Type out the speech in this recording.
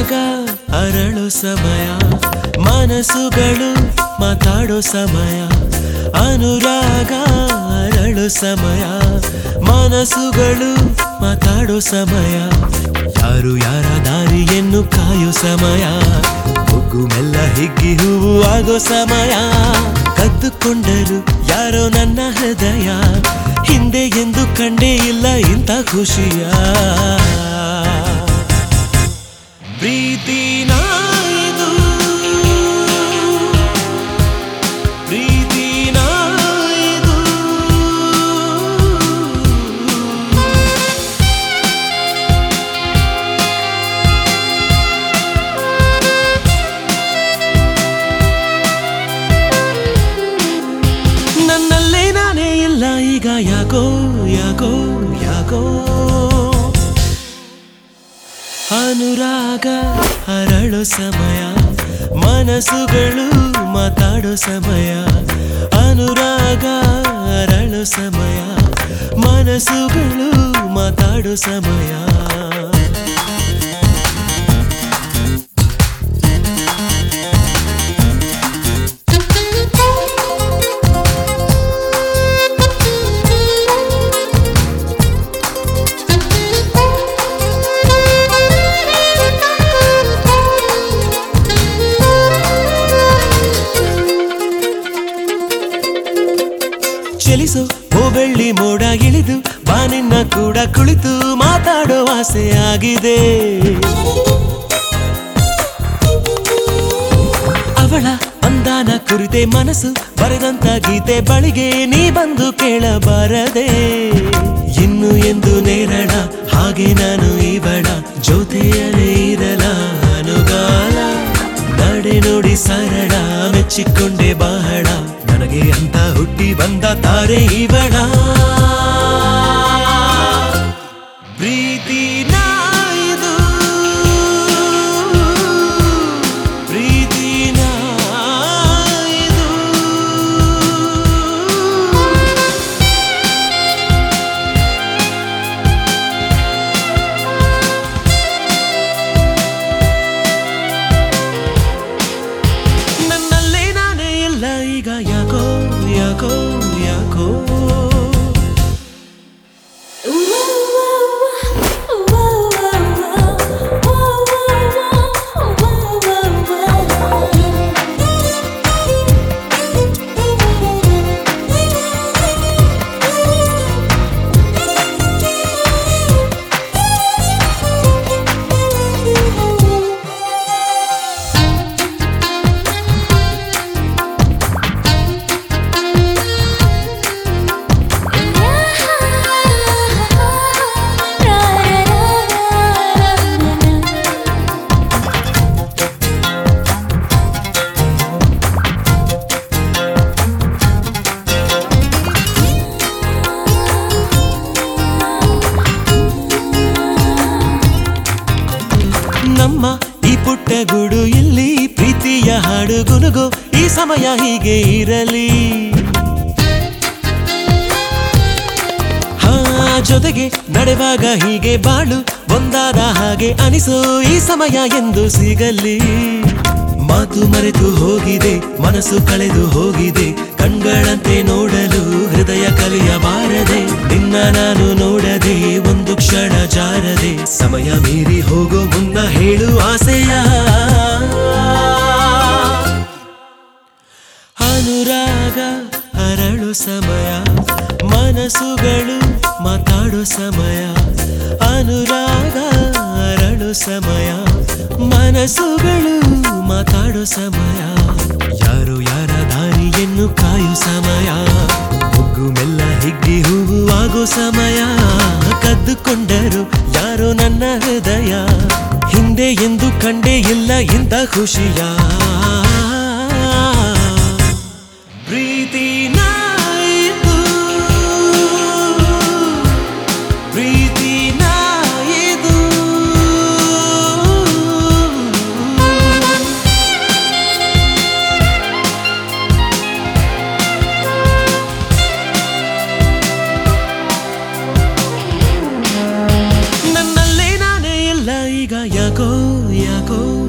ಅನುರಾಗ ಅರಳು ಸಮಯ ಮನಸ್ಸುಗಳು ಮಾತಾಡೋ ಸಮಯ ಅನುರಾಗ ಅರಳು ಸಮಯ ಮನಸ್ಸುಗಳು ಮಾತಾಡೋ ಸಮಯ ಯಾರು ಯಾರ ದಾರಿಯನ್ನು ಕಾಯೋ ಸಮಯ ಮೊಗ್ಗು ಮೆಲ್ಲ ಹಿಗ್ಗಿ ಹೂವು ಆಗೋ ಸಮಯ ಕದ್ದುಕೊಂಡರು ಯಾರೋ ನನ್ನ ಹೃದಯ ಹಿಂದೆ ಎಂದು ಕಂಡೇ ಇಲ್ಲ ಇಂಥ ಖುಷಿಯ ಪ್ರೀತಿನ ಇದು ಪ್ರೀತಿನ ಇದು ನನ್ನಲ್ಲೇ ನಾನೇ ಇಲ್ಲ ಈಗ ಯಾಕೋ ಯಾಕೋ ಯಾಕೋ ಅನುರಾಗ ಅರಳೋ ಸಮಯ ಮನಸ್ಸುಗಳು ಮಾತಾಡೋ ಸಮಯ ಅನುರಾಗ ಅರಳೋ ಸಮಯ ಮನಸ್ಸುಗಳು ಮಾತಾಡೋ ಸಮಯ ಚಲಿಸೋ ಓ ಬೆಳ್ಳಿ ಮೋಡ ಇಳಿದು ಬಾನಿನ್ನ ಕೂಡ ಕುಳಿತು ಮಾತಾಡೋ ಆಸೆ ಆಗಿದೆ ಅವಳ ಅಂದಾನ ಕುರಿತೆ ಮನಸ್ಸು ಬರೆದಂತ ಗೀತೆ ಬಳಿಗೆ ನೀ ಬಂದು ಕೇಳಬಾರದೆ ಇನ್ನು ಎಂದು ನೇರಳ ಹಾಗೆ ನಾನು ಇವಳ ಜೊತೆಯಲೇ ಇರಲ ಅನುಗಾಲ ನಡೆ ನೋಡಿ ಸರಳ ಮೆಚ್ಚಿಕೊಂಡೆ ಬಹಳ ನನಗೆ ಅಂತ ಹುಟ್ಟಿ ಬಂದ ತಾರೆ ಇವಳ ಪ್ರೀತಿನ ಇದು ಪ್ರೀತಿನ ಇದು ನನ್ನಲ್ಲೇ ನಾನೇ ಇಲ್ಲ ಈಗ ಯಾಕೋ ಯಾಕೋ ಯಾಕೋ ನಮ್ಮ ಈ ಪುಟ್ಟ ಗೂಡು ಇಲ್ಲಿ ಪ್ರೀತಿಯ ಹಾಡು ಗುನುಗು ಈ ಸಮಯ ಹೀಗೆ ಇರಲಿ ಜೊತೆಗೆ ನಡೆವಾಗ ಹೀಗೆ ಬಾಳು ಒಂದಾದ ಹಾಗೆ ಅನಿಸೋ ಈ ಸಮಯ ಎಂದು ಸಿಗಲಿ ಮಾತು ಮರೆತು ಹೋಗಿದೆ ಮನಸ್ಸು ಕಳೆದು ಹೋಗಿದೆ ಕಣ್ಗಳಂತೆ ನೋಡಲು ಹೃದಯ ಕಲಿಯಬಾರದೆ ನಿನ್ನ ನಾನು ನೋಡದೆ ಒಂದು ಕ್ಷಣ ಜಾರದೆ ಸಮಯ ಮೀರಿ ಹೋಗೋ ಮುನ್ನ ಹೇಳು ಆಸೆಯ ಅನುರಾಗ ಅರಳು ಸಮಯ ಮನಸ್ಸುಗಳು ಮಾತಾಡೋ ಸಮಯ ಅನುರಾಗ ಅರಳು ಸಮಯ ಮನಸ್ಸುಗಳು ಮಾತಾಡೋ ಸಮಯ ಯಾರು ಯಾರ ದಾರಿಯನ್ನು ಕಾಯೋ ಸಮಯ ಮೊಗ್ಗು ಮೆಲ್ಲ ಹಿಗ್ಗಿ ಹೂವು ಆಗೋ ಸಮಯ ಕದ್ದುಕೊಂಡರು ಯಾರೋ ನನ್ನ ಹೃದಯ ಹಿಂದೆ ಎಂದು ಕಂಡೇ ಇಲ್ಲ ಇಂಥ ಖುಷಿಯ ಪ್ರೀತಿನ ಇದು ಪ್ರೀತಿನ ಇದು ನನ್ನಲ್ಲೇ ನಾನೇ ಇಲ್ಲ ಈಗ ಈಗ ಯಾಕೋ ಯಾಕೋ